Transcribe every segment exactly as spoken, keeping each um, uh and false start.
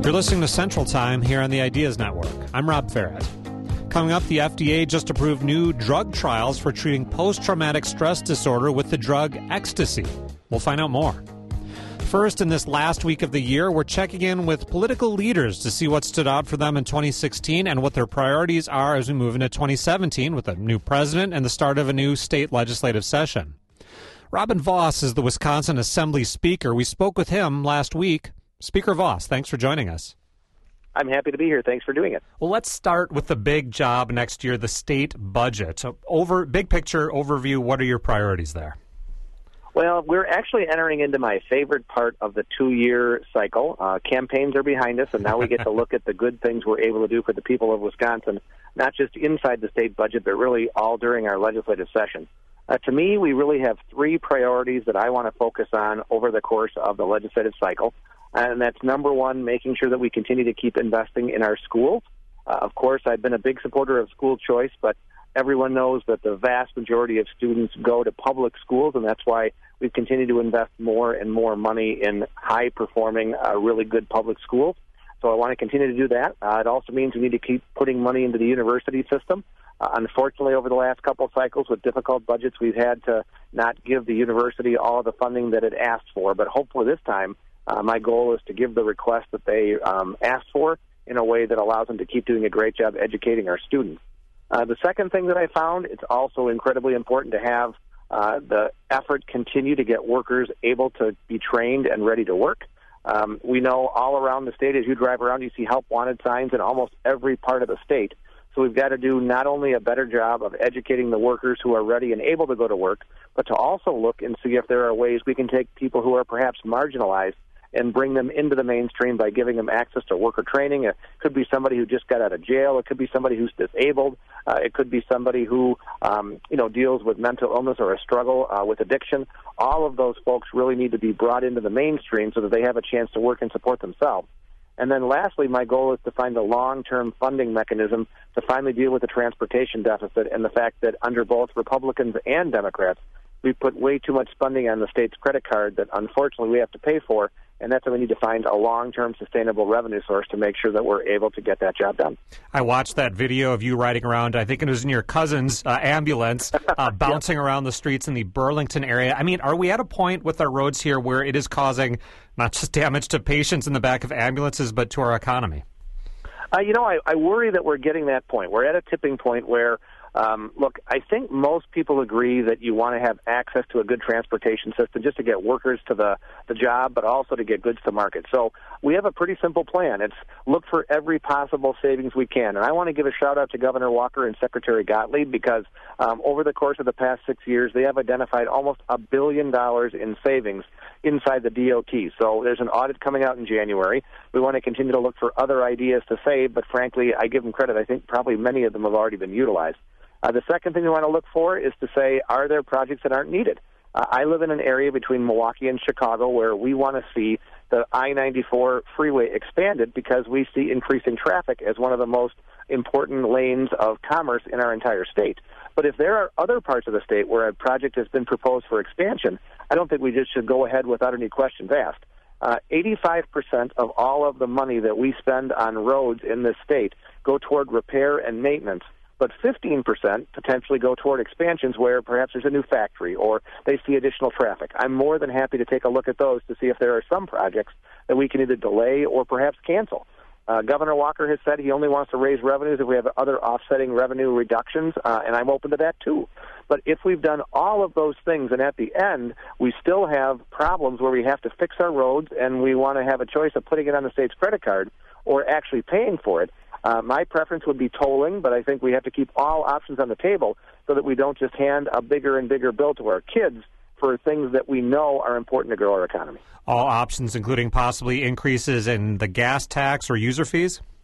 You're listening to Central Time here on the Ideas Network. I'm Rob Ferret. Coming up, the F D A just approved new drug trials for treating post-traumatic stress disorder with the drug ecstasy. We'll find out more. First, in this last week of the year, we're checking in with political leaders to see what stood out for them in twenty sixteen and what their priorities are as we move into twenty seventeen with a new president and the start of a new state legislative session. Robin Vos is the Wisconsin Assembly Speaker. We spoke with him last week. Speaker Vos, thanks for joining us. I'm happy to be here. Thanks for doing it. Well, let's start with the big job next year, the state budget. So over big picture overview, what are your priorities there? Well, we're actually entering into my favorite part of the two-year cycle. Uh, campaigns are behind us, and now we get to look at the good things we're able to do for the people of Wisconsin, not just inside the state budget, but really all during our legislative session. Uh, to me, we really have three priorities that I want to focus on over the course of the legislative cycle. And that's number one, making sure that we continue to keep investing in our schools. Uh, of course, I've been a big supporter of school choice, but everyone knows that the vast majority of students go to public schools, and that's why we've continued to invest more and more money in high-performing, uh, really good public schools. So I want to continue to do that. Uh, it also means we need to keep putting money into the university system. Uh, unfortunately, over the last couple of cycles with difficult budgets, we've had to not give the university all of the funding that it asked for, but hopefully this time, Uh, my goal is to give the request that they um, asked for in a way that allows them to keep doing a great job educating our students. Uh, the second thing that I found, it's also incredibly important to have uh, the effort continue to get workers able to be trained and ready to work. Um, we know all around the state, as you drive around, you see help wanted signs in almost every part of the state. So we've got to do not only a better job of educating the workers who are ready and able to go to work, but to also look and see if there are ways we can take people who are perhaps marginalized and bring them into the mainstream by giving them access to worker training. It could be somebody who just got out of jail. It could be somebody who's disabled. Uh, it could be somebody who, um, you know, deals with mental illness or a struggle uh, with addiction. All of those folks really need to be brought into the mainstream so that they have a chance to work and support themselves. And then lastly, my goal is to find a long-term funding mechanism to finally deal with the transportation deficit and the fact that under both Republicans and Democrats, we put way too much funding on the state's credit card that unfortunately we have to pay for, and that's why we need to find a long-term sustainable revenue source to make sure that we're able to get that job done. I watched that video of you riding around, I think it was in your cousin's uh, ambulance, uh, bouncing yep. around the streets in the Burlington area. I mean, are we at a point with our roads here where it is causing not just damage to patients in the back of ambulances, but to our economy? Uh, you know, I, I worry that we're getting that point. We're at a tipping point where Um, look, I think most people agree that you want to have access to a good transportation system just to get workers to the, the job, but also to get goods to market. So we have a pretty simple plan. It's look for every possible savings we can. And I want to give a shout-out to Governor Walker and Secretary Gottlieb because um, over the course of the past six years, they have identified almost a billion dollars in savings inside the D O T. So there's an audit coming out in January. We want to continue to look for other ideas to save, but frankly, I give them credit. I think probably many of them have already been utilized. Uh, the second thing we want to look for is to say, are there projects that aren't needed? Uh, I live in an area between Milwaukee and Chicago where we want to see the I ninety-four freeway expanded because we see increasing traffic as one of the most important lanes of commerce in our entire state. But if there are other parts of the state where a project has been proposed for expansion, I don't think we just should go ahead without any questions asked. Uh, eighty-five percent of all of the money that we spend on roads in this state go toward repair and maintenance. But fifteen percent potentially go toward expansions where perhaps there's a new factory or they see additional traffic. I'm more than happy to take a look at those to see if there are some projects that we can either delay or perhaps cancel. Uh, Governor Walker has said he only wants to raise revenues if we have other offsetting revenue reductions, uh, and I'm open to that too. But if we've done all of those things and at the end we still have problems where we have to fix our roads and we want to have a choice of putting it on the state's credit card or actually paying for it, Uh, my preference would be tolling, but I think we have to keep all options on the table so that we don't just hand a bigger and bigger bill to our kids for things that we know are important to grow our economy. All options, including possibly increases in the gas tax or user fees?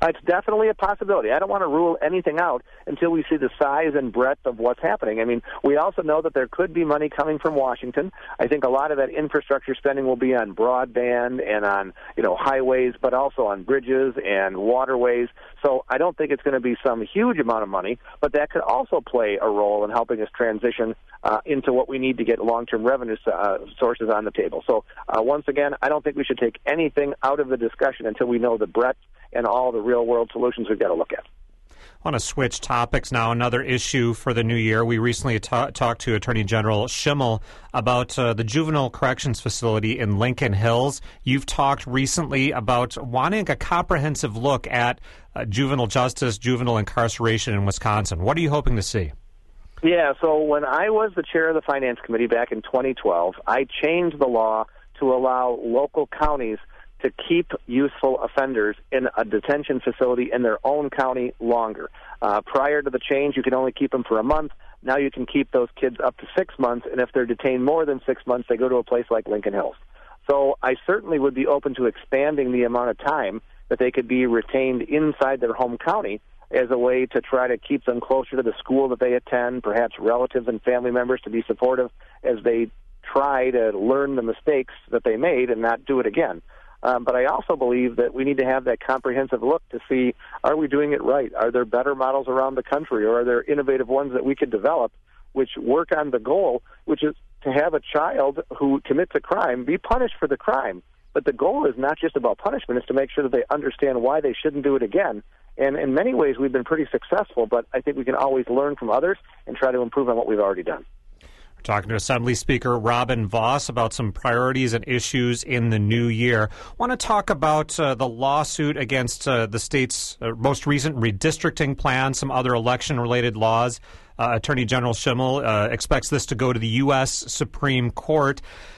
Uh, it's definitely a possibility. I don't want to rule anything out until we see the size and breadth of what's happening. I mean, we also know that there could be money coming from Washington. I think a lot of that infrastructure spending will be on broadband and on, you know, highways, but also on bridges and waterways. So I don't think it's going to be some huge amount of money, but that could also play a role in helping us transition uh, into what we need to get long-term revenue uh, sources on the table. So uh, once again, I don't think we should take anything out of the discussion until we know the breadth and all the real-world solutions we've got to look at. I want to switch topics now. Another issue for the new year. We recently ta- talked to Attorney General Schimmel about uh, the juvenile corrections facility in Lincoln Hills. You've talked recently about wanting a comprehensive look at uh, juvenile justice, juvenile incarceration in Wisconsin. What are you hoping to see? Yeah, so when I was the chair of the Finance Committee back in twenty twelve, I changed the law to allow local counties to keep youthful offenders in a detention facility in their own county longer. Uh, prior to the change, you could only keep them for a month. Now you can keep those kids up to six months, and if they're detained more than six months, they go to a place like Lincoln Hills. So I certainly would be open to expanding the amount of time that they could be retained inside their home county as a way to try to keep them closer to the school that they attend, perhaps relatives and family members to be supportive as they try to learn the mistakes that they made and not do it again. Um, but I also believe that we need to have that comprehensive look to see, are we doing it right? Are there better models around the country, or are there innovative ones that we could develop which work on the goal, which is to have a child who commits a crime be punished for the crime? But the goal is not just about punishment, it's to make sure that they understand why they shouldn't do it again. And in many ways, we've been pretty successful, but I think we can always learn from others and try to improve on what we've already done. Talking to Assembly Speaker Robin Vos about some priorities and issues in the new year. I want to talk about uh, the lawsuit against uh, the state's uh, most recent redistricting plan, some other election-related laws. Uh, Attorney General Schimmel uh, expects this to go to the U S Supreme Court.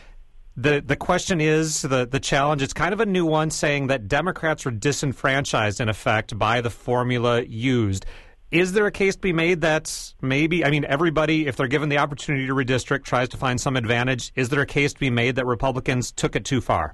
The the question is, the, the challenge, it's kind of a new one, saying that Democrats were disenfranchised, in effect, by the formula used. Is there a case to be made that maybe, I mean, everybody, if they're given the opportunity to redistrict, tries to find some advantage? Is there a case to be made that Republicans took it too far?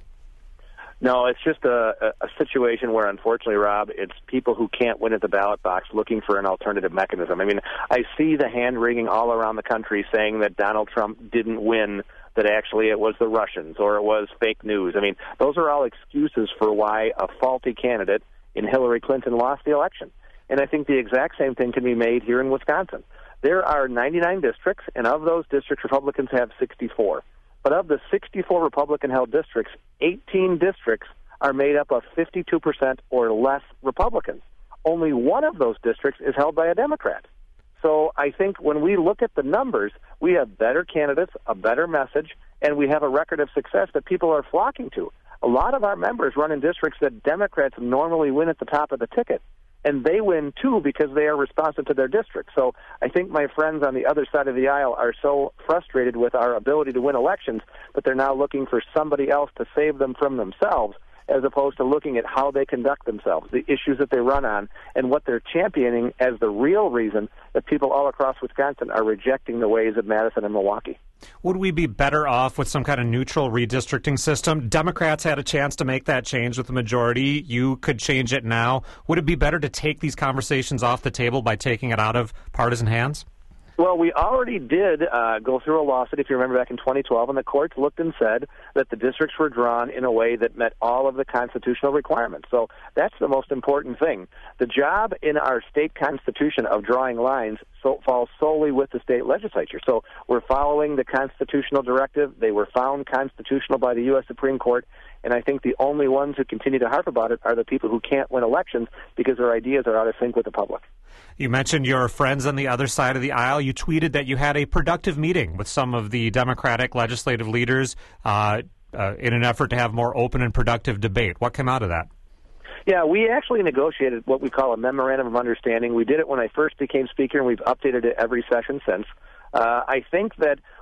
No, it's just a, a situation where, unfortunately, Rob, it's people who can't win at the ballot box looking for an alternative mechanism. I mean, I see the hand-wringing all around the country saying that Donald Trump didn't win, that actually it was the Russians or it was fake news. I mean, those are all excuses for why a faulty candidate in Hillary Clinton lost the election. And I think the exact same thing can be made here in Wisconsin. There are ninety-nine districts, and of those districts, Republicans have sixty-four. But of the sixty-four Republican-held districts, eighteen districts are made up of fifty-two percent or less Republicans. Only one of those districts is held by a Democrat. So I think when we look at the numbers, we have better candidates, a better message, and we have a record of success that people are flocking to. A lot of our members run in districts that Democrats normally win at the top of the ticket. And they win, too, because they are responsive to their district. So I think my friends on the other side of the aisle are so frustrated with our ability to win elections that they're now looking for somebody else to save them from themselves, as opposed to looking at how they conduct themselves, the issues that they run on, and what they're championing as the real reason that people all across Wisconsin are rejecting the ways of Madison and Milwaukee. Would we be better off with some kind of neutral redistricting system? Democrats had a chance to make that change with the majority. You could change it now. Would it be better to take these conversations off the table by taking it out of partisan hands? Well, we already did uh, go through a lawsuit, if you remember, back in twenty twelve, and the courts looked and said that the districts were drawn in a way that met all of the constitutional requirements. So that's the most important thing. The job in our state constitution of drawing lines so, falls solely with the state legislature. So we're following the constitutional directive. They were found constitutional by the U S Supreme Court, and I think the only ones who continue to harp about it are the people who can't win elections because their ideas are out of sync with the public. You mentioned your friends on the other side of the aisle. You tweeted that you had a productive meeting with some of the Democratic legislative leaders uh, uh, in an effort to have more open and productive debate. What came out of that? Yeah, we actually negotiated what we call a memorandum of understanding. We did it when I first became Speaker, and we've updated it every session since. Uh, I think that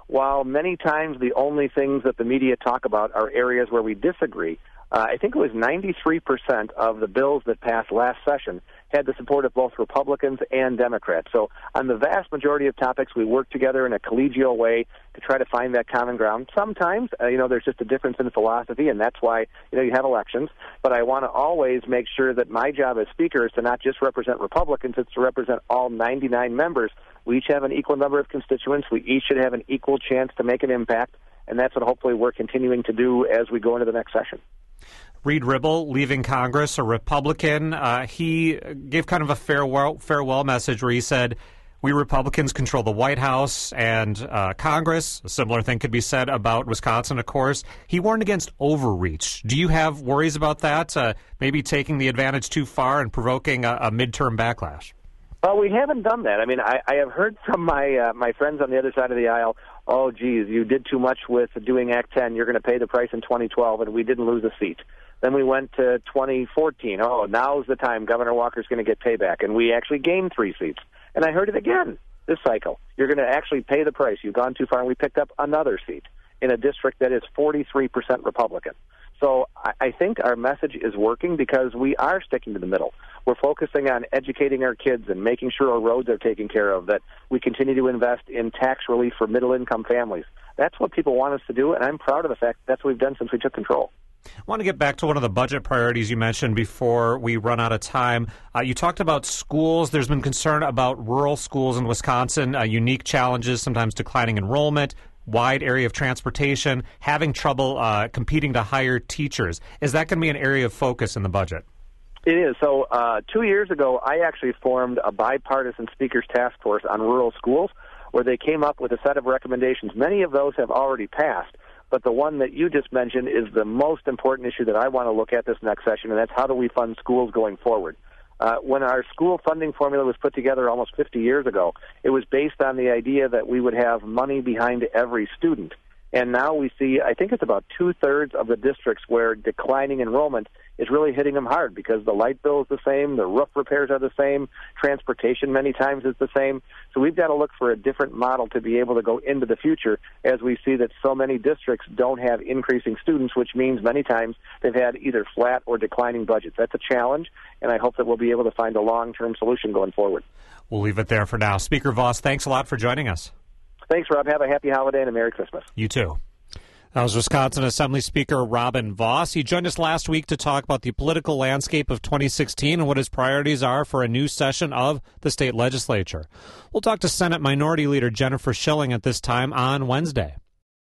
while many times the only things that the media talk about are areas where we disagree, uh, I think it was ninety-three percent of the bills that passed last session had the support of both Republicans and Democrats. So on the vast majority of topics, we work together in a collegial way to try to find that common ground. Sometimes, uh, you know, there's just a difference in philosophy, and that's why, you know, you have elections. But I want to always make sure that my job as Speaker is to not just represent Republicans, it's to represent all ninety-nine members. We each have an equal number of constituents. We each should have an equal chance to make an impact, and that's what hopefully we're continuing to do as we go into the next session. Reed Ribble, leaving Congress, a Republican, uh, he gave kind of a farewell, farewell message where he said, we Republicans control the White House and uh, Congress. A similar thing could be said about Wisconsin, of course. He warned against overreach. Do you have worries about that, uh, maybe taking the advantage too far and provoking a, a midterm backlash? Well, we haven't done that. I mean, I, I have heard from my uh, my friends on the other side of the aisle, oh, geez, you did too much with doing Act ten. You're going to pay the price in twenty twelve, and we didn't lose a seat. Then we went to twenty fourteen. Oh, now's the time. Governor Walker's going to get payback, and we actually gained three seats. And I heard it again this cycle. You're going to actually pay the price. You've gone too far, and we picked up another seat in a district that is forty-three percent Republican. So I think our message is working because we are sticking to the middle. We're focusing on educating our kids and making sure our roads are taken care of, that we continue to invest in tax relief for middle-income families. That's what people want us to do, and I'm proud of the fact that's what we've done since we took control. I want to get back to one of the budget priorities you mentioned before we run out of time. Uh, you talked about schools. There's been concern about rural schools in Wisconsin, uh, unique challenges, sometimes declining enrollment, wide area of transportation, having trouble uh, competing to hire teachers. Is that going to be an area of focus in the budget? It is. So uh, two years ago, I actually formed a bipartisan speakers task force on rural schools where they came up with a set of recommendations. Many of those have already passed, but the one that you just mentioned is the most important issue that I want to look at this next session, and that's how do we fund schools going forward. Uh, when our school funding formula was put together almost fifty years ago, it was based on the idea that we would have money behind every student. And now we see, I think it's about two-thirds of the districts where declining enrollment is really hitting them hard because the light bill is the same, the roof repairs are the same, transportation many times is the same. So we've got to look for a different model to be able to go into the future as we see that so many districts don't have increasing students, which means many times they've had either flat or declining budgets. That's a challenge, and I hope that we'll be able to find a long-term solution going forward. We'll leave it there for now. Speaker Vos, thanks a lot for joining us. Thanks, Rob. Have a happy holiday and a Merry Christmas. You too. That was Wisconsin Assembly Speaker Robin Vos. He joined us last week to talk about the political landscape of twenty sixteen and what his priorities are for a new session of the state legislature. We'll talk to Senate Minority Leader Jennifer Schilling at this time on Wednesday.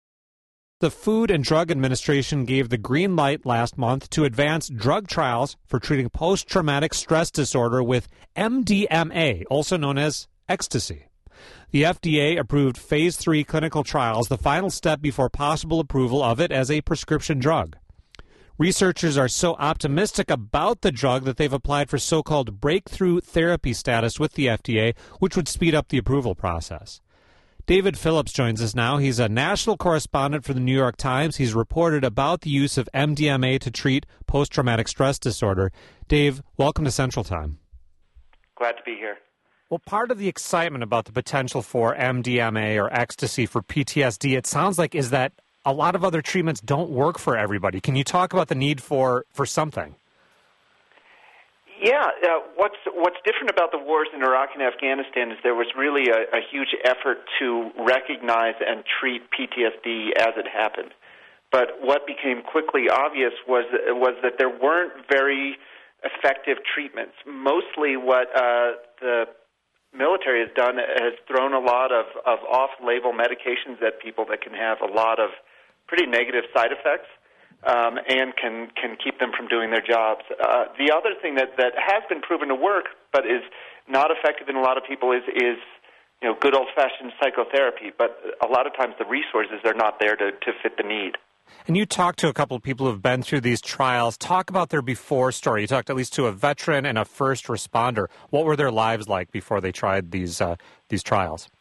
The Food and Drug Administration gave the green light last month to advance drug trials for treating post-traumatic stress disorder with M D M A, also known as ecstasy. The F D A approved Phase three clinical trials, the final step before possible approval of it as a prescription drug. Researchers are so optimistic about the drug that they've applied for so-called breakthrough therapy status with the F D A, which would speed up the approval process. David Phillips joins us now. He's a national correspondent for the New York Times. He's reported about the use of M D M A to treat post-traumatic stress disorder. Dave, welcome to Central Time. Glad to be here. Well, part of the excitement about the potential for M D M A or ecstasy for P T S D, it sounds like, is that a lot of other treatments don't work for everybody. Can you talk about the need for, for something? Yeah, uh, what's what's different about the wars in Iraq and Afghanistan is there was really a, a huge effort to recognize and treat P T S D as it happened. But what became quickly obvious was was that there weren't very effective treatments. Mostly what uh, the military has done has thrown a lot of, of off-label medications at people that can have a lot of pretty negative side effects um, and can, can keep them from doing their jobs. Uh, the other thing that, that has been proven to work but is not effective in a lot of people is, is you know, good old-fashioned psychotherapy, but a lot of times the resources are not there to, to fit the need. And you talked to a couple of people who have been through these trials. Talk about their before story. You talked at least to a veteran and a first responder. What were their lives like before they tried these uh, these trials?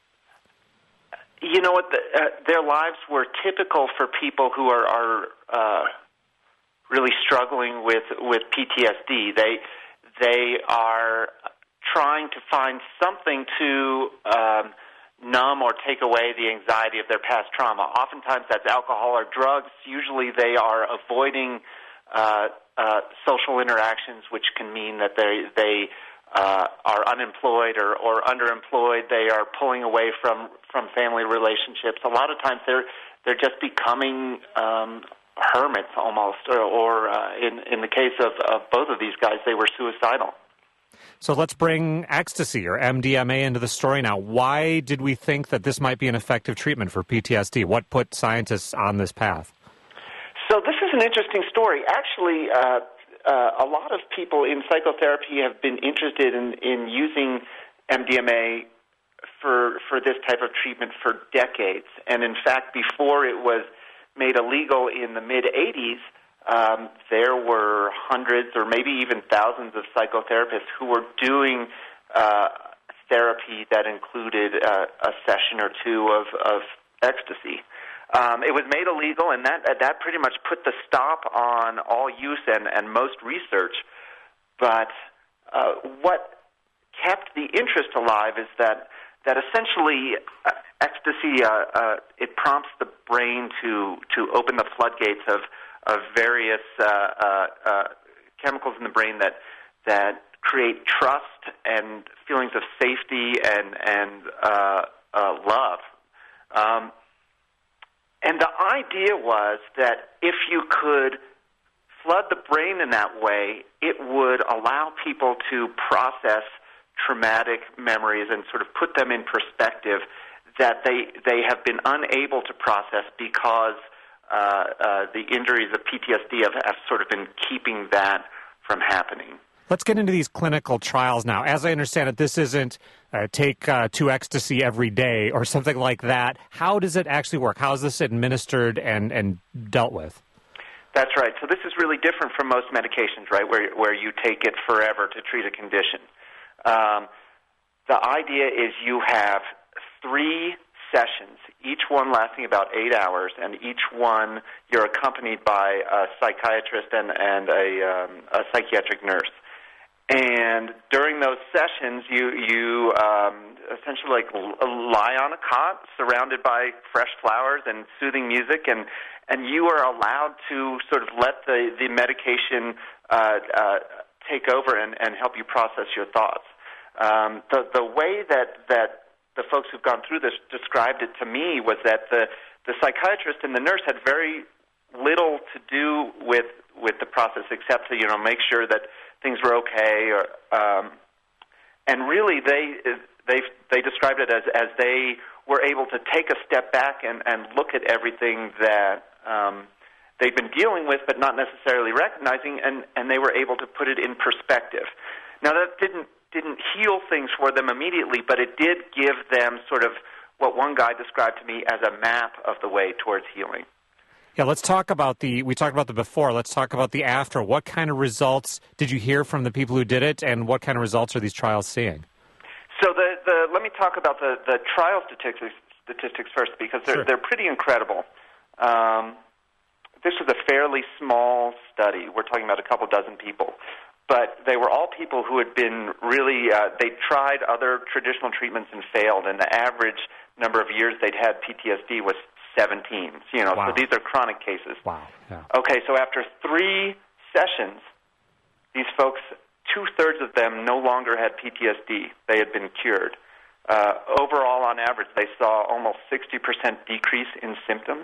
You know what? The, uh, their lives were typical for people who are, are uh, really struggling with, with P T S D. They they are trying to find something to um, numb or take away the anxiety of their past trauma. Oftentimes that's alcohol or drugs. Usually they are avoiding uh, uh, social interactions, which can mean that they they uh, are unemployed or, or underemployed. They are pulling away from, from family relationships. A lot of times they're they're just becoming um, hermits almost, or, or uh, in in the case of, of both of these guys, they were suicidal. So let's bring ecstasy or M D M A into the story now. Why did we think that this might be an effective treatment for P T S D? What put scientists on this path? So this is an interesting story. Actually, uh, uh, a lot of people in psychotherapy have been interested in, in using M D M A for for this type of treatment for decades. And in fact, before it was made illegal in the mid-eighties, Um, there were hundreds or maybe even thousands of psychotherapists who were doing uh, therapy that included uh, a session or two of, of ecstasy. Um, it was made illegal, and that that pretty much put the stop on all use and, and most research. But uh, what kept the interest alive is that that essentially uh, ecstasy uh, uh, it prompts the brain to to open the floodgates of of various uh, uh, uh, chemicals in the brain that that create trust and feelings of safety and and uh, uh, love. Um, and the idea was that if you could flood the brain in that way, it would allow people to process traumatic memories and sort of put them in perspective that they they have been unable to process because Uh, uh, the injuries of P T S D have, have sort of been keeping that from happening. Let's get into these clinical trials now. As I understand it, this isn't uh, take uh, two ecstasy every day or something like that. How does it actually work? How is this administered and, and dealt with? That's right. So this is really different from most medications, right, where, where you take it forever to treat a condition. Um, the idea is you have three sessions, each one lasting about eight hours, and each one you're accompanied by a psychiatrist and, and a, um, a psychiatric nurse. And during those sessions, you you um, essentially like lie on a cot surrounded by fresh flowers and soothing music, and, and you are allowed to sort of let the, the medication uh, uh, take over and, and help you process your thoughts. Um, the, the way that, that the folks who've gone through this described it to me was that the, the psychiatrist and the nurse had very little to do with with the process except to, you know, make sure that things were okay. Or, um, and really, they they they described it as, as they were able to take a step back and, and look at everything that um, they've been dealing with but not necessarily recognizing, and, and they were able to put it in perspective. Now, that didn't didn't heal things for them immediately, but it did give them sort of what one guy described to me as a map of the way towards healing. Yeah, let's talk about the, we talked about the before, let's talk about the after. What kind of results did you hear from the people who did it, and what kind of results are these trials seeing? So the, the let me talk about the, the trial statistics, statistics first, because they're, Sure. they're pretty incredible. Um, this was a fairly small study. We're talking about a couple dozen people. But they were all people who had been really, uh, they tried other traditional treatments and failed, and the average number of years they'd had P T S D was seventeen. You know, wow. So these are chronic cases. Wow. Yeah. Okay, so after three sessions, these folks, two-thirds of them no longer had P T S D. They had been cured. Uh, overall, on average, they saw almost sixty percent decrease in symptoms.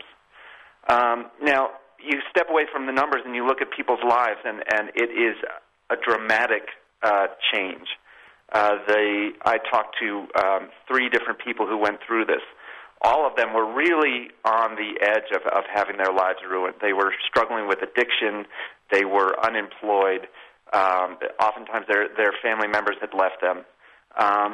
Um, now, you step away from the numbers and you look at people's lives, and, and it is a dramatic uh, change. Uh, they, I talked to um, three different people who went through this. All of them were really on the edge of, of having their lives ruined. They were struggling with addiction. They were unemployed. Um, oftentimes their, their family members had left them. Um,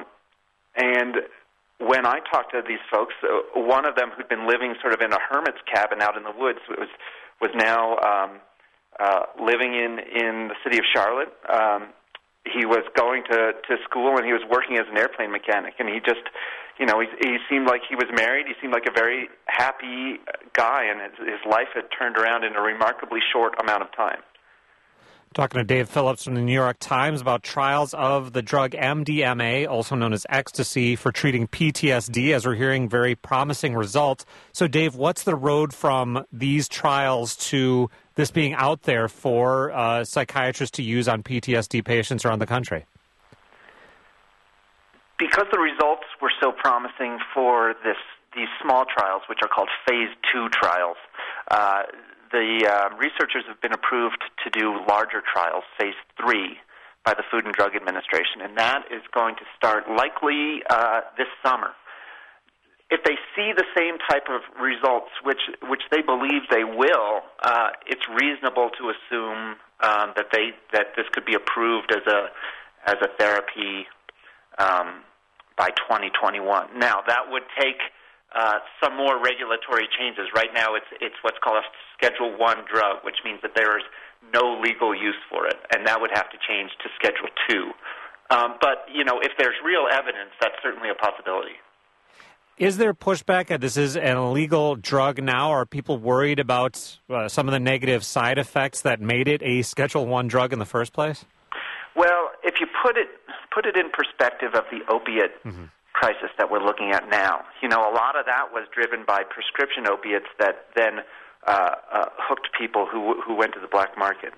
and when I talked to these folks, uh, one of them who'd been living sort of in a hermit's cabin out in the woods was, was now... Um, Uh, living in, in the city of Charlotte. Um, he was going to, to school, and he was working as an airplane mechanic, and he just, you know, he, he seemed like he was married. He seemed like a very happy guy, and his, his life had turned around in a remarkably short amount of time. Talking to Dave Phillips from the New York Times about trials of the drug M D M A, also known as ecstasy, for treating P T S D, as we're hearing very promising results. So, Dave, what's the road from these trials to this being out there for uh, psychiatrists to use on P T S D patients around the country? Because the results were so promising for this these small trials, which are called phase two trials, uh, the uh, researchers have been approved to do larger trials, phase three, by the Food and Drug Administration, and that is going to start likely uh, this summer. If they see the same type of results, which which they believe they will, uh, it's reasonable to assume um, that they that this could be approved as a as a therapy um, by twenty twenty-one. Now, that would take Uh, some more regulatory changes. Right now it's it's what's called a Schedule one drug, which means that there is no legal use for it, and that would have to change to Schedule two. Um, but, you know, if there's real evidence, that's certainly a possibility. Is there pushback that this is an illegal drug now? Are people worried about uh, some of the negative side effects that made it a Schedule one drug in the first place? Well, if you put it put it in perspective of the opiate mm-hmm. crisis that we're looking at now. You know, a lot of that was driven by prescription opiates that then uh, uh, hooked people who who went to the black market.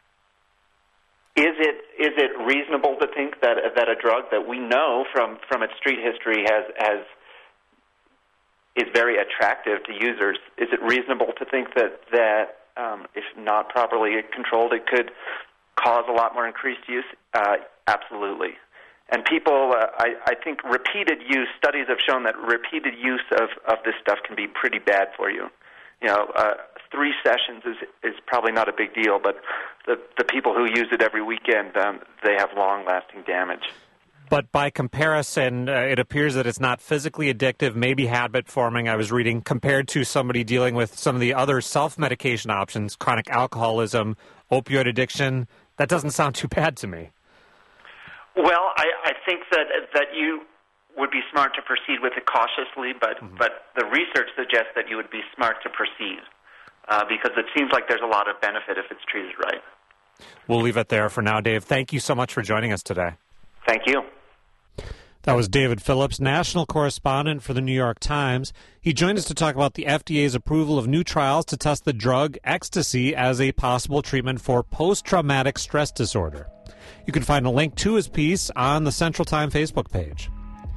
Is it is it reasonable to think that that a drug that we know from, from its street history has has is very attractive to users? Is it reasonable to think that that um, if not properly controlled, it could cause a lot more increased use? Uh, absolutely. And people, uh, I, I think repeated use, studies have shown that repeated use of, of this stuff can be pretty bad for you. You know, uh, three sessions is is probably not a big deal, but the, the people who use it every weekend, um, they have long-lasting damage. But by comparison, uh, it appears that it's not physically addictive, maybe habit-forming, I was reading, compared to somebody dealing with some of the other self-medication options, chronic alcoholism, opioid addiction. That doesn't sound too bad to me. Well, I, I think that that you would be smart to proceed with it cautiously, but, mm-hmm. but the research suggests that you would be smart to proceed uh, because it seems like there's a lot of benefit if it's treated right. We'll leave it there for now, Dave. Thank you so much for joining us today. Thank you. That was David Phillips, national correspondent for the New York Times. He joined us to talk about the F D A's approval of new trials to test the drug ecstasy as a possible treatment for post-traumatic stress disorder. You can find a link to his piece on the Central Time Facebook page.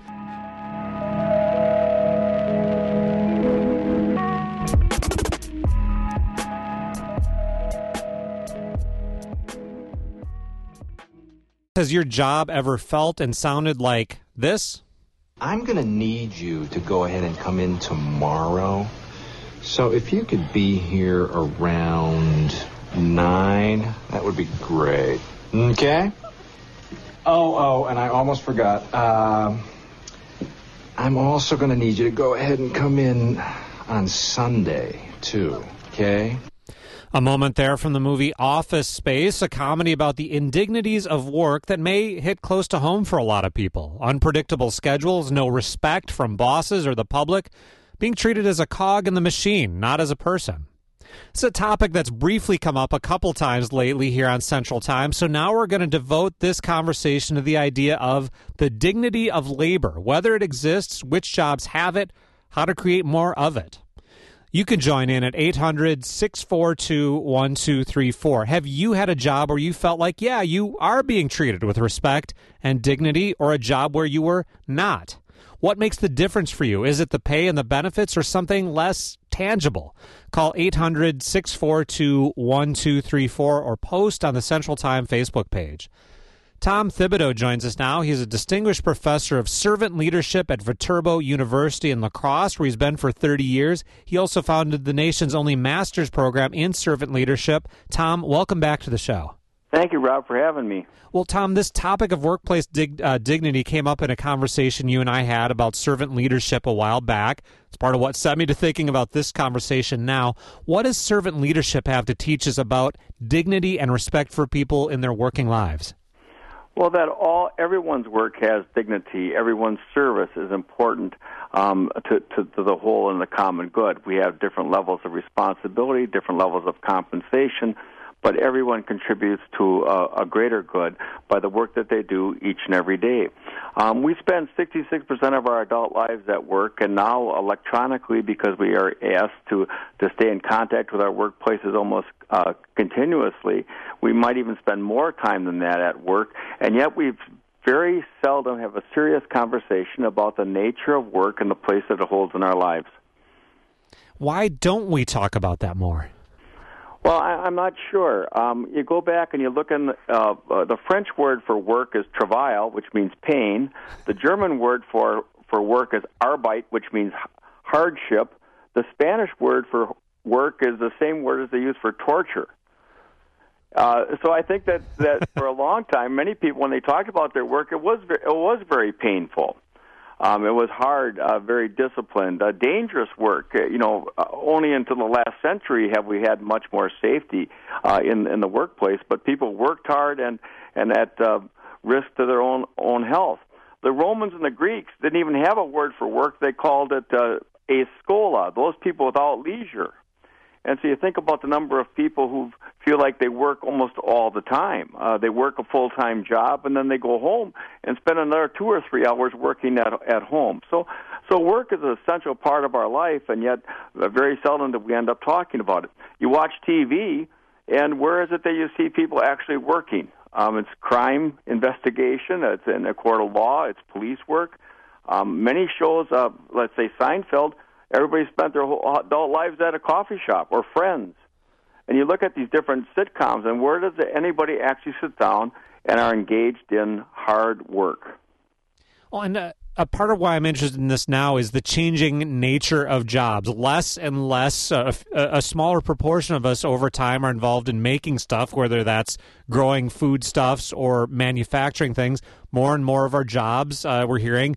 Has your job ever felt and sounded like this? I'm going to need you to go ahead and come in tomorrow. So if you could be here around nine, that would be great. Okay? Oh, oh, and I almost forgot. Uh, I'm also going to need you to go ahead and come in on Sunday, too. Okay? A moment there from the movie Office Space, a comedy about the indignities of work that may hit close to home for a lot of people. Unpredictable schedules, no respect from bosses or the public, being treated as a cog in the machine, not as a person. It's a topic that's briefly come up a couple times lately here on Central Time, so now we're going to devote this conversation to the idea of the dignity of labor, whether it exists, which jobs have it, how to create more of it. You can join in at eight hundred, six four two, one two three four. Have you had a job where you felt like, yeah, you are being treated with respect and dignity, or a job where you were not? What makes the difference for you? Is it the pay and the benefits or something less tangible? Call eight hundred, six four two, one two three four or post on the Central Time Facebook page. Tom Thibodeau joins us now. He's a distinguished professor of servant leadership at Viterbo University in La Crosse, where he's been for thirty years. He also founded the nation's only master's program in servant leadership. Tom, welcome back to the show. Thank you, Rob, for having me. Well, Tom, this topic of workplace dig, uh, dignity came up in a conversation you and I had about servant leadership a while back. It's part of what set me to thinking about this conversation now. What does servant leadership have to teach us about dignity and respect for people in their working lives? Well, that all everyone's work has dignity. Everyone's service is important um, to, to, to the whole and the common good. We have different levels of responsibility, different levels of compensation, but everyone contributes to a, a greater good by the work that they do each and every day. Um, we spend sixty-six percent of our adult lives at work, and now electronically, because we are asked to, to stay in contact with our workplaces almost uh, continuously, we might even spend more time than that at work, and yet we've very seldom have a serious conversation about the nature of work and the place that it holds in our lives. Why don't we talk about that more? Well, I, I'm not sure. Um, you go back and you look in, uh, uh, the French word for work is travail, which means pain. The German word for, for work is Arbeit, which means hardship. The Spanish word for work is the same word as they use for torture. Uh, so I think that, that for a long time, many people, when they talked about their work, it was very, it was very painful. Um, it was hard, uh, very disciplined, uh, dangerous work. Uh, you know, uh, only until the last century have we had much more safety uh, in in the workplace. But people worked hard and and at uh, risk to their own own health. The Romans and the Greeks didn't even have a word for work. They called it uh, ascola. Those people without leisure. And so you think about the number of people who feel like they work almost all the time. Uh, they work a full-time job, and then they go home and spend another two or three hours working at at home. So, so work is an essential part of our life, and yet uh, very seldom do we end up talking about it. You watch T V, and where is it that you see people actually working? Um, it's crime investigation. It's in a court of law. It's police work. Um, many shows, uh, let's say Seinfeld, everybody spent their whole adult lives at a coffee shop or friends. And you look at these different sitcoms, and where does anybody actually sit down and are engaged in hard work? Well, and uh, a part of why I'm interested in this now is the changing nature of jobs. Less and less, uh, a, a smaller proportion of us over time are involved in making stuff, whether that's growing foodstuffs or manufacturing things. More and more of our jobs, uh, we're hearing,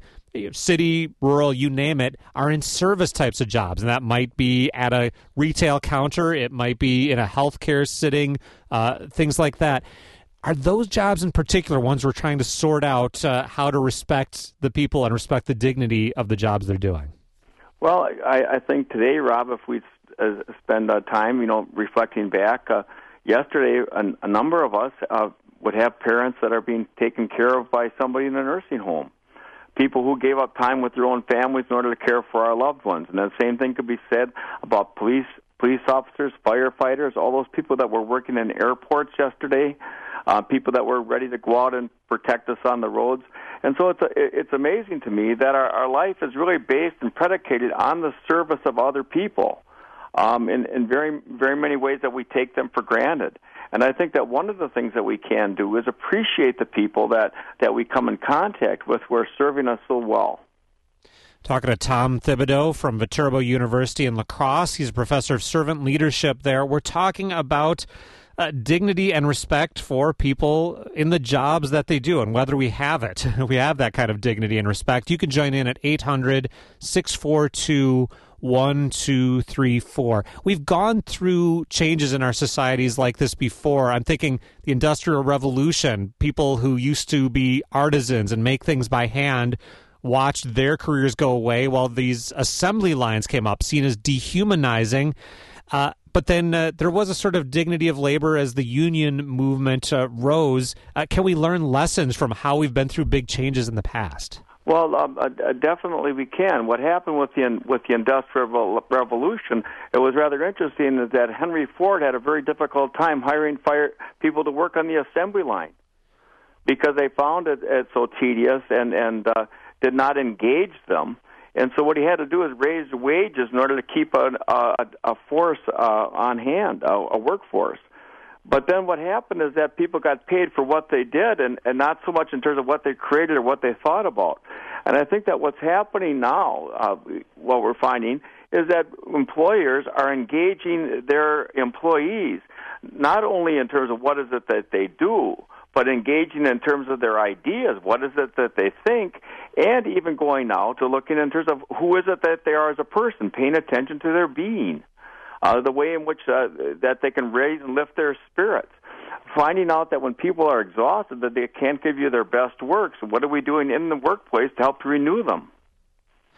city, rural, you name it, are in service types of jobs. And that might be at a retail counter. It might be in a healthcare setting, uh, things like that. Are those jobs in particular ones we're trying to sort out uh, how to respect the people and respect the dignity of the jobs they're doing? Well, I, I think today, Rob, if we uh, spend uh, time, you know, reflecting back, uh, yesterday a, a number of us uh, would have parents that are being taken care of by somebody in a nursing home. People who gave up time with their own families in order to care for our loved ones. And the same thing could be said about police police officers, firefighters, all those people that were working in airports yesterday, uh, people that were ready to go out and protect us on the roads. And so it's a, it's amazing to me that our, our life is really based and predicated on the service of other people um, in, in very, very many ways that we take them for granted. And I think that one of the things that we can do is appreciate the people that, that we come in contact with who are serving us so well. Talking to Tom Thibodeau from Viterbo University in La Crosse. He's a professor of servant leadership there. We're talking about uh, dignity and respect for people in the jobs that they do and whether we have it. We have that kind of dignity and respect. You can join in at eight hundred, six four two, one two three four. We've gone through changes in our societies like this before. I'm thinking the Industrial Revolution, people who used to be artisans and make things by hand watched their careers go away while these assembly lines came up, seen as dehumanizing. Uh, but then uh, there was a sort of dignity of labor as the union movement uh, rose. Uh, can we learn lessons from how we've been through big changes in the past? Well, um, uh, definitely we can. What happened with the with the Industrial Revolution, it was rather interesting that Henry Ford had a very difficult time hiring fire people to work on the assembly line because they found it, it so tedious and and uh, did not engage them. And so what he had to do is raise wages in order to keep a a, a force uh, on hand, a, a workforce. But then what happened is that people got paid for what they did and, and not so much in terms of what they created or what they thought about. And I think that what's happening now, uh, what we're finding, is that employers are engaging their employees not only in terms of what is it that they do, but engaging in terms of their ideas, what is it that they think, and even going now to looking in terms of who is it that they are as a person, paying attention to their being. Uh, the way in which uh, that they can raise and lift their spirits. Finding out that when people are exhausted, that they can't give you their best work. So what are we doing in the workplace to help to renew them?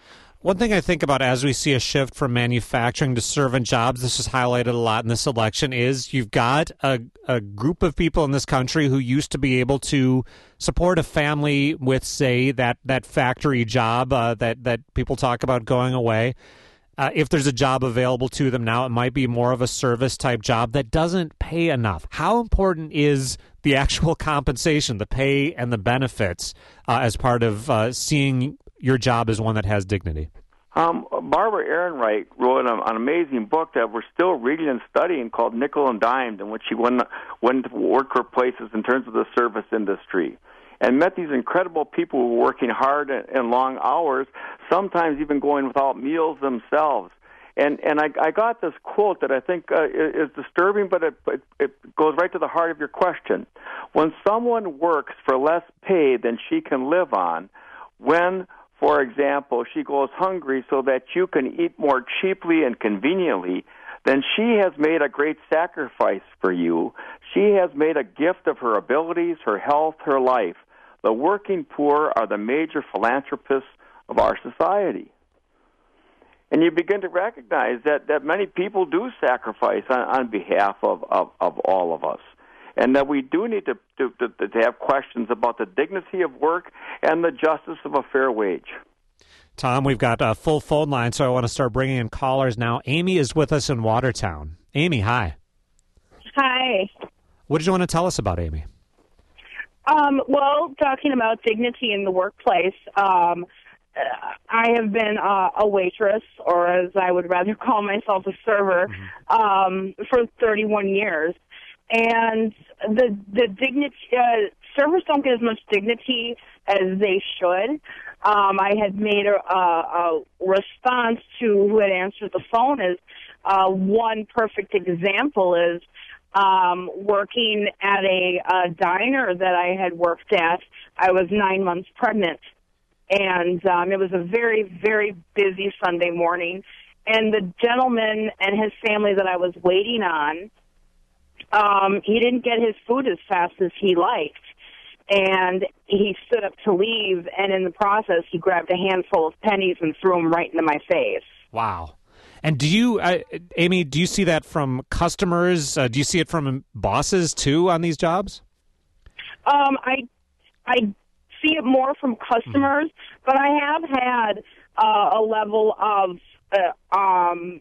One thing I think about as we see a shift from manufacturing to servant jobs, this is highlighted a lot in this election, is you've got a, a group of people in this country who used to be able to support a family with, say, that, that factory job uh, that, that people talk about going away. Uh, if there's a job available to them now, it might be more of a service-type job that doesn't pay enough. How important is the actual compensation, the pay and the benefits, uh, as part of uh, seeing your job as one that has dignity? Um, Barbara Ehrenreich wrote an, an amazing book that we're still reading and studying called Nickel and Dimed, in which she went, went to work for places in terms of the service industry and met these incredible people who were working hard and, and long hours, sometimes even going without meals themselves. And and I, I got this quote that I think uh, is disturbing, but it, it, it goes right to the heart of your question. When someone works for less pay than she can live on, when, for example, she goes hungry so that you can eat more cheaply and conveniently, then she has made a great sacrifice for you. She has made a gift of her abilities, her health, her life. The working poor are the major philanthropists of our society. And you begin to recognize that, that many people do sacrifice on, on behalf of, of, of all of us. And that we do need to, to, to, to have questions about the dignity of work and the justice of a fair wage. Tom, we've got a full phone line, so I want to start bringing in callers now. Amy is with us in Watertown. Amy, hi. Hi. What did you want to tell us about, Amy? Um, well, talking about dignity in the workplace, um, I have been uh, a waitress, or as I would rather call myself, a server, mm-hmm. um, for thirty-one years. And the the dignity uh, servers don't get as much dignity as they should. Um, I had made a, a, a response to who had answered the phone. Is uh, one perfect example is um, working at a, a diner that I had worked at. I was nine months pregnant, and um, it was a very very busy Sunday morning. And the gentleman and his family that I was waiting on, Um, he didn't get his food as fast as he liked, and he stood up to leave, and in the process, he grabbed a handful of pennies and threw them right into my face. Wow. And do you, uh, Amy, do you see that from customers? Uh, do you see it from bosses, too, on these jobs? Um, I, I see it more from customers, mm-hmm. but I have had uh, a level of uh, um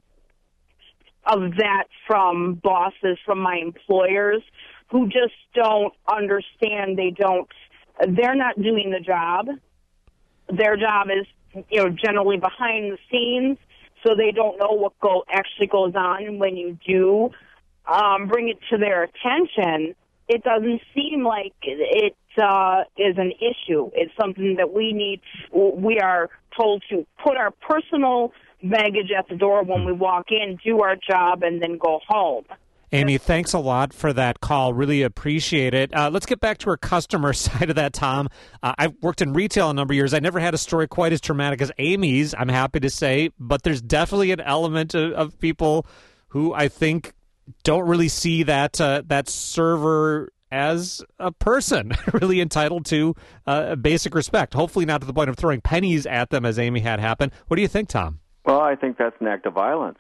of that from bosses, from my employers, who just don't understand. They don't, they're not doing the job. Their job is, you know, generally behind the scenes, so they don't know what go actually goes on. And when you do um, bring it to their attention, it doesn't seem like it uh, is an issue. It's something that we need, we are told to put our personal baggage at the door when we walk in, do our job, and then go home. Amy, thanks a lot for that call. Really appreciate it. Uh, let's get back to our customer side of that, Tom. Uh, I've worked in retail a number of years. I never had a story quite as traumatic as Amy's, I'm happy to say, but there's definitely an element of, of people who I think don't really see that uh, that server as a person really entitled to uh, basic respect. Hopefully not to the point of throwing pennies at them as Amy had happen. What do you think, Tom? Well, I think that's an act of violence.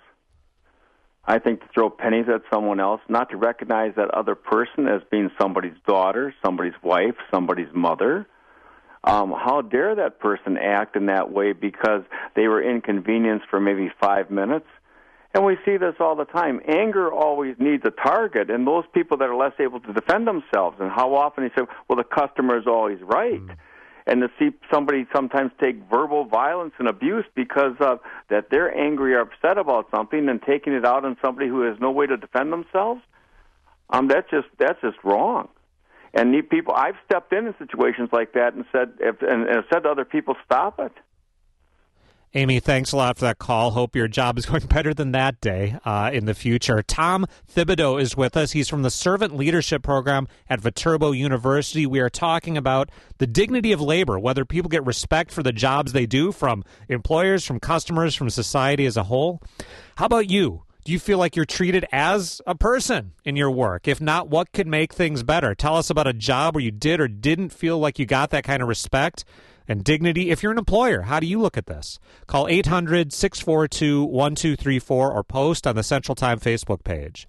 I think to throw pennies at someone else, not to recognize that other person as being somebody's daughter, somebody's wife, somebody's mother. Um, how dare that person act in that way because they were inconvenienced for maybe five minutes? And we see this all the time. Anger always needs a target, and those people that are less able to defend themselves. And how often they say, well, the customer is always right. Mm. And to see somebody sometimes take verbal violence and abuse because of that they're angry or upset about something and taking it out on somebody who has no way to defend themselves, um, that's just that's just wrong. And the people, I've stepped in in situations like that and said if, and, and said to other people, stop it. Amy, thanks a lot for that call. Hope your job is going better than that day uh, in the future. Tom Thibodeau is with us. He's from the Servant Leadership Program at Viterbo University. We are talking about the dignity of labor, whether people get respect for the jobs they do from employers, from customers, from society as a whole. How about you? Do you feel like you're treated as a person in your work? If not, what could make things better? Tell us about a job where you did or didn't feel like you got that kind of respect. and dignity. If you're an employer, how do you look at this? Call eight hundred, six four two, one two three four or post on the Central Time Facebook page.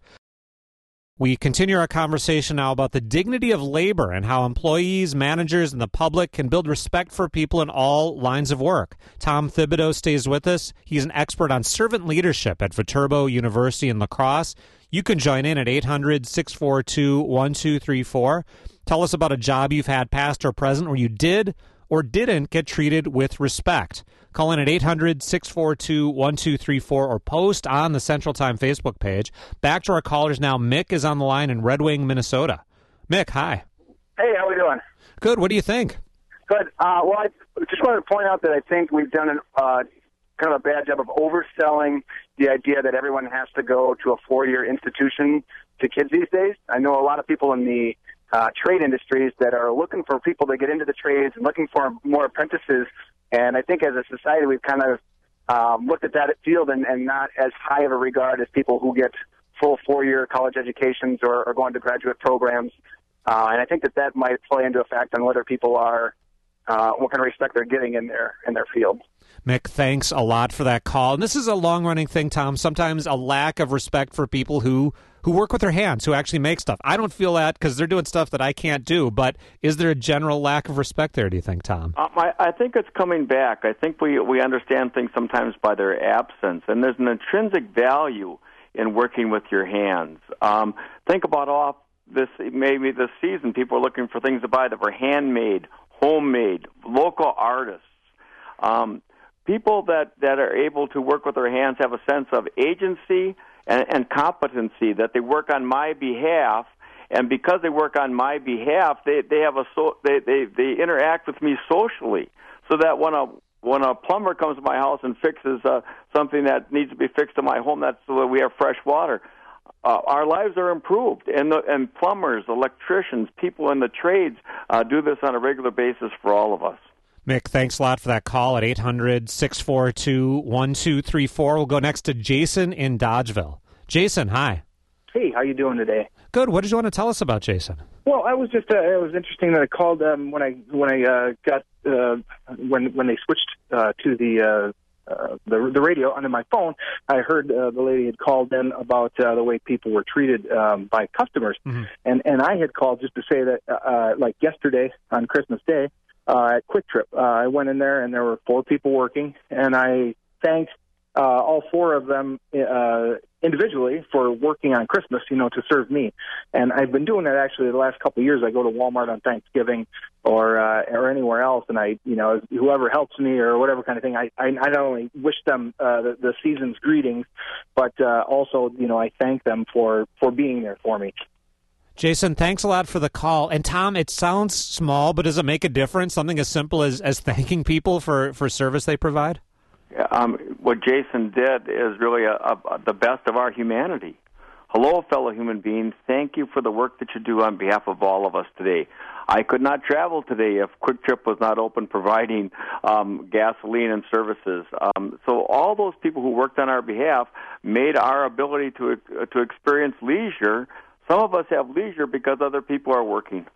We continue our conversation now about the dignity of labor and how employees, managers, and the public can build respect for people in all lines of work. Tom Thibodeau stays with us. He's an expert on servant leadership at Viterbo University in La Crosse. You can join in at eight hundred, six four two, one two three four. Tell us about a job you've had, past or present, where you did or didn't get treated with respect. Call in at eight hundred, six four two, one two three four or post on the Central Time Facebook page. Back to our callers now. Mick is on the line in Red Wing, Minnesota. Mick, hi. Hey, how we doing? Good. What do you think? Good. Uh, well, I just wanted to point out that I think we've done an, uh, kind of a bad job of overselling the idea that everyone has to go to a four-year institution to kids these days. I know a lot of people in the uh, trade industries that are looking for people to get into the trades and looking for more apprentices. And I think as a society, we've kind of um, looked at that field and, and not as high of a regard as people who get full four-year college educations or, or going to graduate programs. Uh, and I think that that might play into effect on whether people are, uh, what kind of respect they're getting in their in their field. Mick, thanks a lot for that call. And this is a long-running thing, Tom. Sometimes a lack of respect for people who, who work with their hands, who actually make stuff. I don't feel that because they're doing stuff that I can't do. But is there a general lack of respect there, do you think, Tom? Um, I, I think it's coming back. I think we, we understand things sometimes by their absence. And there's an intrinsic value in working with your hands. Um, think about off this maybe this season, people are looking for things to buy that were handmade, homemade, local artists. Um, people that, that are able to work with their hands have a sense of agency and, and competency, that they work on my behalf, and because they work on my behalf, they, they have a so, they, they, they interact with me socially, so that when a when a plumber comes to my house and fixes uh, something that needs to be fixed in my home, that's so that we have fresh water. Uh, our lives are improved, and the, and plumbers, electricians, people in the trades uh, do this on a regular basis for all of us. Mick, thanks a lot for that call at eight hundred, six four two, one two three four. We'll go next to Jason in Dodgeville. Jason, hi. Hey, how you doing today? Good. What did you want to tell us about Jason? Well, I was just uh, it was interesting that I called um, when I when I uh, got uh, when when they switched uh, to the. Uh, Uh, the the radio under my phone. I heard uh, the lady had called in about uh, the way people were treated um, by customers, mm-hmm. and and I had called just to say that uh, like yesterday on Christmas Day uh, at Quick Trip, uh, I went in there and there were four people working, and I thanked uh, all four of them uh, individually for working on Christmas, you know, to serve me. And I've been doing that actually the last couple of years. I go to Walmart on Thanksgiving or uh, or anywhere else, and I, you know, whoever helps me or whatever kind of thing, I, I, I not only wish them uh, the, the season's greetings, but uh, also, you know, I thank them for, for being there for me. Jason, thanks a lot for the call. And Tom, it sounds small, but does it make a difference? Something as simple as, as thanking people for, for service they provide? Um, what Jason did is really a, a, the best of our humanity. Hello, fellow human beings. Thank you for the work that you do on behalf of all of us today. I could not travel today if Quick Trip was not open providing um, gasoline and services. Um, so all those people who worked on our behalf made our ability to uh, to experience leisure. Some of us have leisure because other people are working.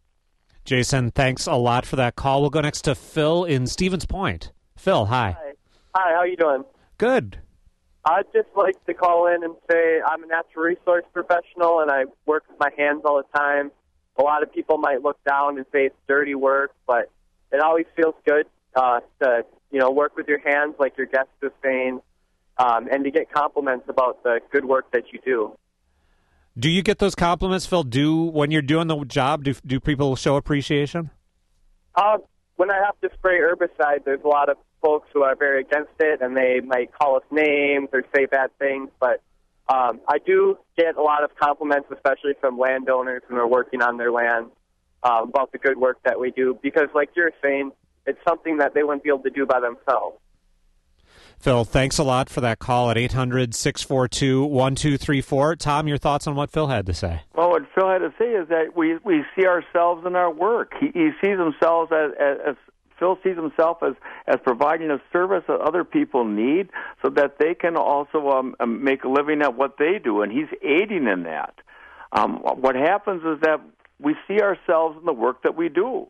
Jason, thanks a lot for that call. We'll go next to Phil in Stevens Point. Phil, hi. Hi, hi how you doing? Good. I'd just like to call in and say I'm a natural resource professional, and I work with my hands all the time. A lot of people might look down and say it's dirty work, but it always feels good uh, to, you know, work with your hands like your guest was saying, um, and to get compliments about the good work that you do. Do you get those compliments, Phil? Do when you're doing the job, do, do people show appreciation? Uh, when I have to spray herbicide, there's a lot of folks who are very against it, and they might call us names or say bad things, but um, I do get a lot of compliments, especially from landowners who are working on their land, uh, about the good work that we do, because like you're saying, it's something that they wouldn't be able to do by themselves. Phil, thanks a lot for that call at eight hundred, six four two, one two three four. Tom, your thoughts on what Phil had to say? Well, what Phil had to say is that we, we see ourselves in our work. He, he sees himself as, as, as Phil sees himself as, as providing a service that other people need so that they can also um, make a living at what they do, and he's aiding in that. Um, what happens is that we see ourselves in the work that we do.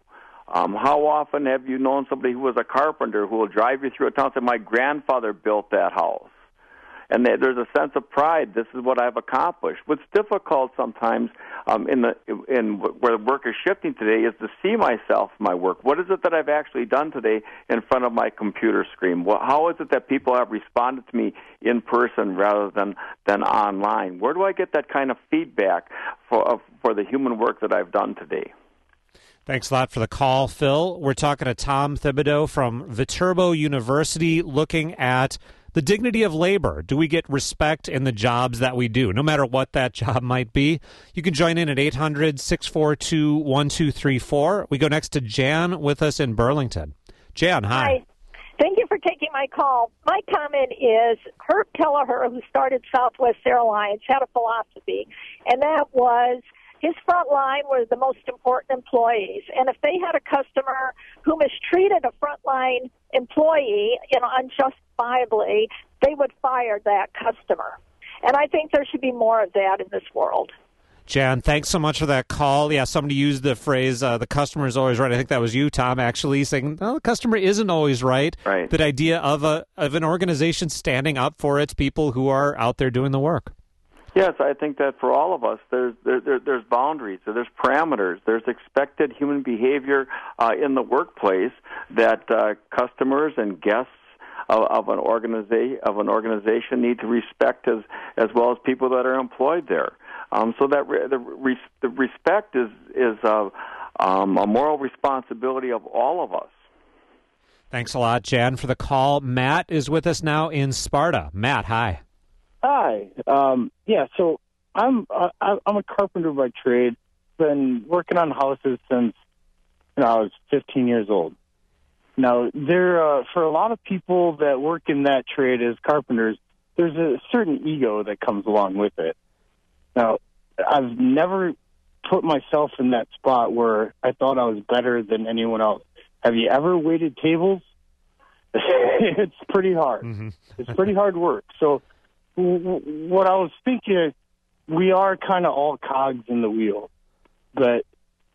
Um, how often have you known somebody who was a carpenter who will drive you through a town and say, my grandfather built that house? And there's a sense of pride. This is what I've accomplished. What's difficult sometimes um, in the in where work is shifting today is to see myself, my work. What is it that I've actually done today in front of my computer screen? How is it that people have responded to me in person rather than, than online? Where do I get that kind of feedback for for the human work that I've done today? Thanks a lot for the call, Phil. We're talking to Tom Thibodeau from Viterbo University, looking at the dignity of labor. Do we get respect in the jobs that we do, no matter what that job might be? You can join in at eight hundred, six four two, one two three four. We go next to Jan with us in Burlington. Jan, hi. Hi. Thank you for taking my call. My comment is Herb Kelleher, who started Southwest Airlines, had a philosophy, and that was his front line were the most important employees. And if they had a customer who mistreated a frontline employee, you know, unjustifiably, they would fire that customer. And I think there should be more of that in this world. Jan, thanks so much for that call. Yeah, somebody used the phrase, uh, the customer is always right. I think that was you, Tom, actually, saying, no, the customer isn't always right. Right. That idea of a of an organization standing up for its people who are out there doing the work. Yes, I think that for all of us, there's there, there, there's boundaries, there's parameters, there's expected human behavior uh, in the workplace that uh, customers and guests of, of an organization of an organization need to respect as as well as people that are employed there. Um, so that re- the, re- the respect is is uh, um, a moral responsibility of all of us. Thanks a lot, Jan, for the call. Matt is with us now in Sparta. Matt, hi. Hi. Um, yeah, so I'm uh, I'm a carpenter by trade. Been working on houses since you know, I was fifteen years old. Now, there uh, for a lot of people that work in that trade as carpenters, there's a certain ego that comes along with it. Now, I've never put myself in that spot where I thought I was better than anyone else. Have you ever waited tables? It's pretty hard. Mm-hmm. It's pretty hard work. So what I was thinking, we are kind of all cogs in the wheel, but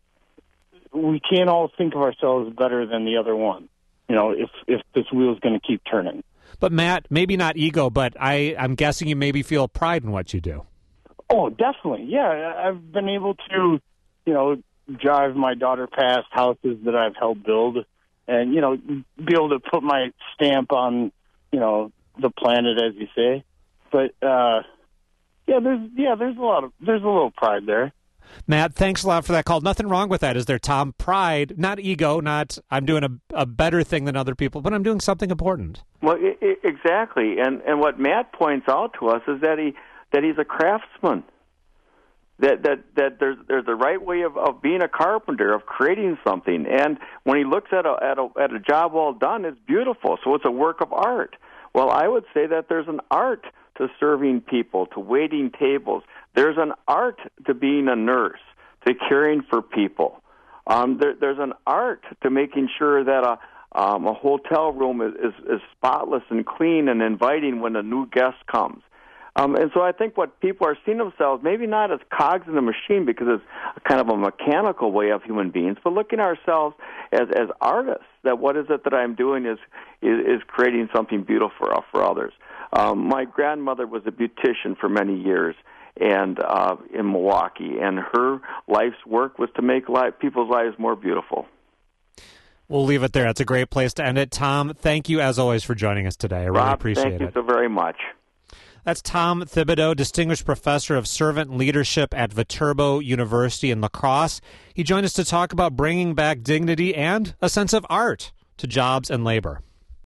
we can't all think of ourselves better than the other one, you know, if, if this wheel is going to keep turning. But, Matt, maybe not ego, but I, I'm guessing you maybe feel pride in what you do. Oh, definitely. Yeah, I've been able to, you know, drive my daughter past houses that I've helped build and, you know, be able to put my stamp on, you know, the planet, as you say. But uh, yeah, there's yeah, there's a lot of there's a little pride there. Matt, thanks a lot for that call. Nothing wrong with that, is there, Tom? Pride, not ego, not I'm doing a, a better thing than other people, but I'm doing something important. Well, I- I- exactly, and and what Matt points out to us is that he that he's a craftsman. That that that there's there's a right way of, of being a carpenter, of creating something, and when he looks at a at a at a job well done, it's beautiful. So it's a work of art. Well, I would say that there's an art to serving people, to waiting tables. There's an art to being a nurse, to caring for people. Um, there, there's an art to making sure that a um, a hotel room is, is, is spotless and clean and inviting when a new guest comes. Um, and so I think what people are seeing themselves, maybe not as cogs in the machine because it's a kind of a mechanical way of human beings, but looking at ourselves as, as artists, that what is it that I'm doing is is, is creating something beautiful for, for others. Um, my grandmother was a beautician for many years and uh, in Milwaukee, and her life's work was to make life, people's lives more beautiful. We'll leave it there. That's a great place to end it. Tom, thank you as always for joining us today. I really Rob, appreciate thank it. Thank you so very much. That's Tom Thibodeau, Distinguished Professor of Servant Leadership at Viterbo University in La Crosse. He joined us to talk about bringing back dignity and a sense of art to jobs and labor.